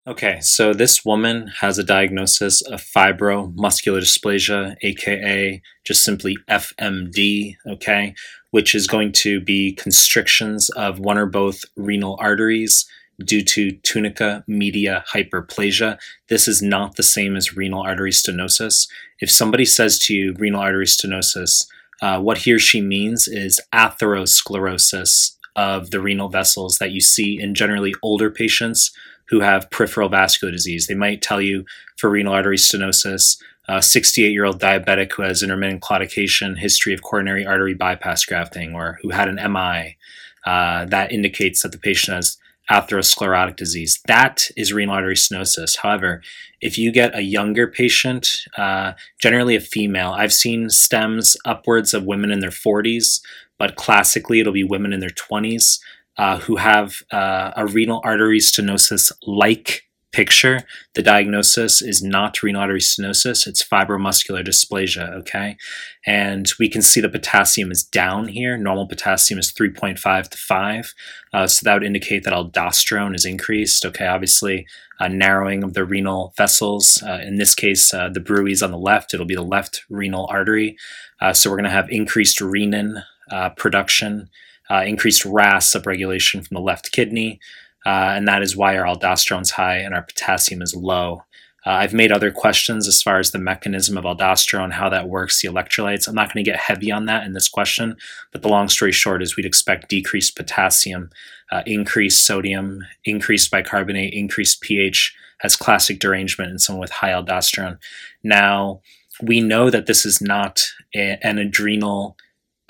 Okay, so this woman has a diagnosis of fibromuscular dysplasia, aka just simply FMD, okay, which is going to be constrictions of one or both renal arteries due to tunica media hyperplasia. This is not the same as renal artery stenosis. If somebody says to you renal artery stenosis, what he or she means is atherosclerosis of the renal vessels that you see in generally older patients who have peripheral vascular disease. They might tell you for renal artery stenosis, a 68-year-old diabetic who has intermittent claudication, history of coronary artery bypass grafting, or who had an MI. That indicates that the patient has atherosclerotic disease. That is renal artery stenosis. However, if you get a younger patient, generally a female, I've seen stems upwards of women in their 40s, but classically it'll be women in their 20s who have a renal artery stenosis like picture. The diagnosis is not renal artery stenosis, it's fibromuscular dysplasia, okay? And we can see the potassium is down here. Normal potassium is 3.5 to 5. So that would indicate that aldosterone is increased, okay? Obviously, narrowing of the renal vessels. In this case, the bruit is on the left. It'll be the left renal artery. So we're going to have increased renin production, increased RAS upregulation from the left kidney, and that is why our aldosterone's high and our potassium is low. I've made other questions as far as the mechanism of aldosterone, how that works, the electrolytes. I'm not going to get heavy on that in this question, but the long story short is we'd expect decreased potassium, increased sodium, increased bicarbonate, increased pH as classic derangement in someone with high aldosterone. Now, we know that this is not an adrenal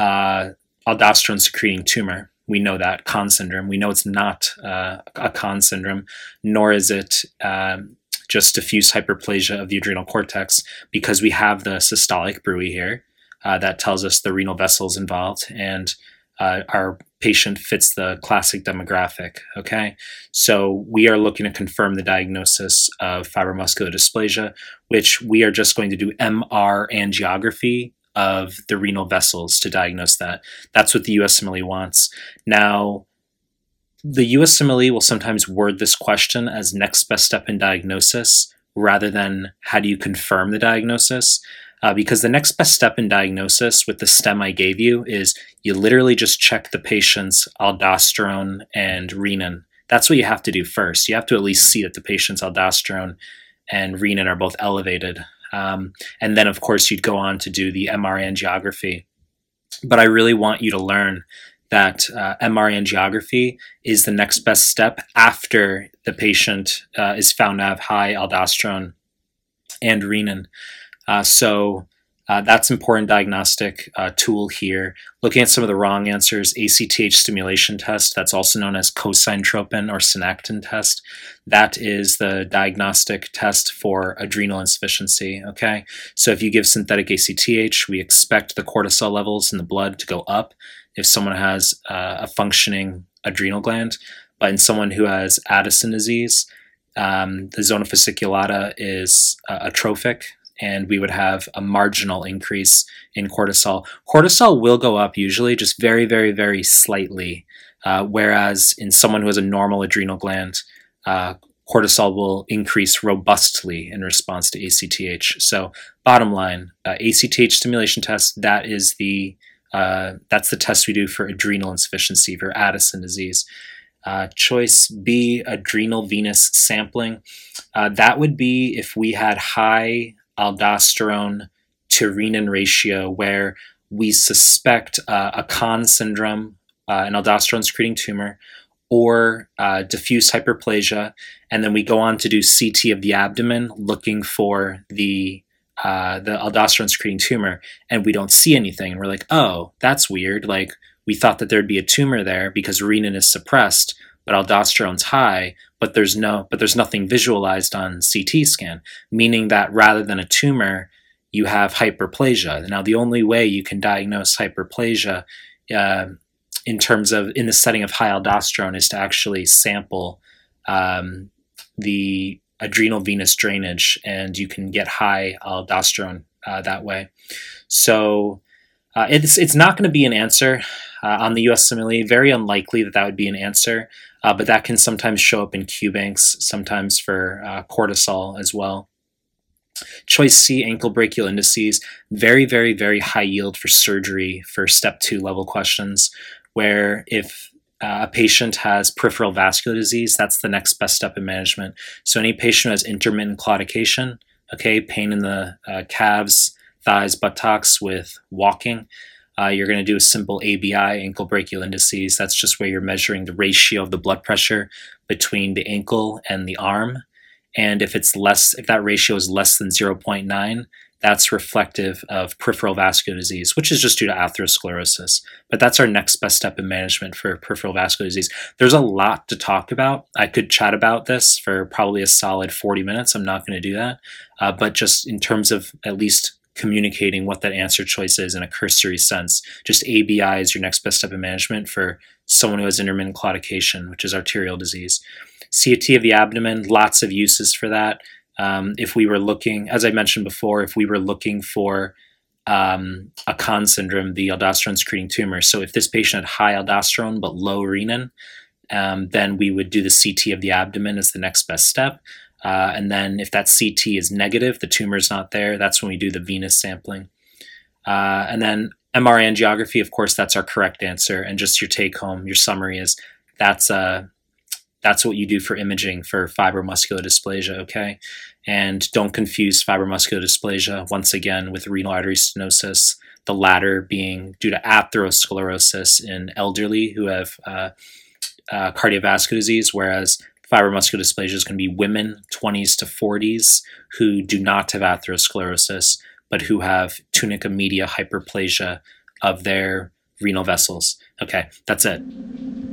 aldosterone secreting tumor. We know that, Conn syndrome. We know it's not a Conn syndrome, nor is it just diffuse hyperplasia of the adrenal cortex, because we have the systolic bruit here that tells us the renal vessels involved, and our patient fits the classic demographic, okay? So we are looking to confirm the diagnosis of fibromuscular dysplasia, which we are just going to do MR angiography of the renal vessels to diagnose that. That's what the USMLE wants. Now, the USMLE will sometimes word this question as next best step in diagnosis rather than how do you confirm the diagnosis, because the next best step in diagnosis with the stem I gave you is you literally just check the patient's aldosterone and renin. That's what you have to do first. You have to at least see that the patient's aldosterone and renin are both elevated. And then, of course, you'd go on to do the MR angiography. But I really want you to learn that MR angiography is the next best step after the patient is found to have high aldosterone and renin. So that's important diagnostic tool here. Looking at some of the wrong answers, ACTH stimulation test, that's also known as cosyntropin or synactin test. That is the diagnostic test for adrenal insufficiency, okay? So if you give synthetic ACTH, we expect the cortisol levels in the blood to go up if someone has a functioning adrenal gland. But in someone who has Addison disease, the zona fasciculata is atrophic, and we would have a marginal increase in cortisol. Cortisol will go up usually, just very, very, very slightly, whereas in someone who has a normal adrenal gland, cortisol will increase robustly in response to ACTH. So bottom line, ACTH stimulation test, that's the test we do for adrenal insufficiency, for Addison disease. Choice B, adrenal venous sampling. That would be if we had high aldosterone to renin ratio where we suspect a Conn syndrome, an aldosterone secreting tumor, or diffuse hyperplasia, and then we go on to do CT of the abdomen looking for the aldosterone secreting tumor, and we don't see anything. And we're like, oh, that's weird. Like, we thought that there'd be a tumor there because renin is suppressed, but aldosterone's high, but there's nothing visualized on CT scan, meaning that rather than a tumor, you have hyperplasia. Now, the only way you can diagnose hyperplasia in the setting of high aldosterone is to actually sample the adrenal venous drainage, and you can get high aldosterone that way. So It's not going to be an answer on the USMLE. Very unlikely that would be an answer, but that can sometimes show up in Q banks, sometimes for cortisol as well. Choice C, ankle brachial indices, very, very, very high yield for surgery for step 2 level questions, where if a patient has peripheral vascular disease, that's the next best step in management. So any patient who has intermittent claudication, okay, pain in the calves, thighs, buttocks with walking, you're going to do a simple ABI, ankle brachial indices. That's just where you're measuring the ratio of the blood pressure between the ankle and the arm. And if that ratio is less than 0.9, that's reflective of peripheral vascular disease, which is just due to atherosclerosis. But that's our next best step in management for peripheral vascular disease. There's a lot to talk about. I could chat about this for probably a solid 40 minutes. I'm not going to do that. But just in terms of at least communicating what that answer choice is in a cursory sense, just ABI is your next best step in management for someone who has intermittent claudication, which is arterial disease. CT of the abdomen, lots of uses for that. If we were looking, as I mentioned before, if we were looking for a Conn syndrome, the aldosterone secreting tumor. So if this patient had high aldosterone but low renin, then we would do the CT of the abdomen as the next best step. And then if that CT is negative, the tumor is not there, that's when we do the venous sampling. And then MR angiography, of course, that's our correct answer. And just your take home, your summary is that's what you do for imaging for fibromuscular dysplasia, okay? And don't confuse fibromuscular dysplasia, once again, with renal artery stenosis, the latter being due to atherosclerosis in elderly who have cardiovascular disease, whereas fibromuscular dysplasia is going to be women 20s to 40s who do not have atherosclerosis, but who have tunica media hyperplasia of their renal vessels. Okay, that's it.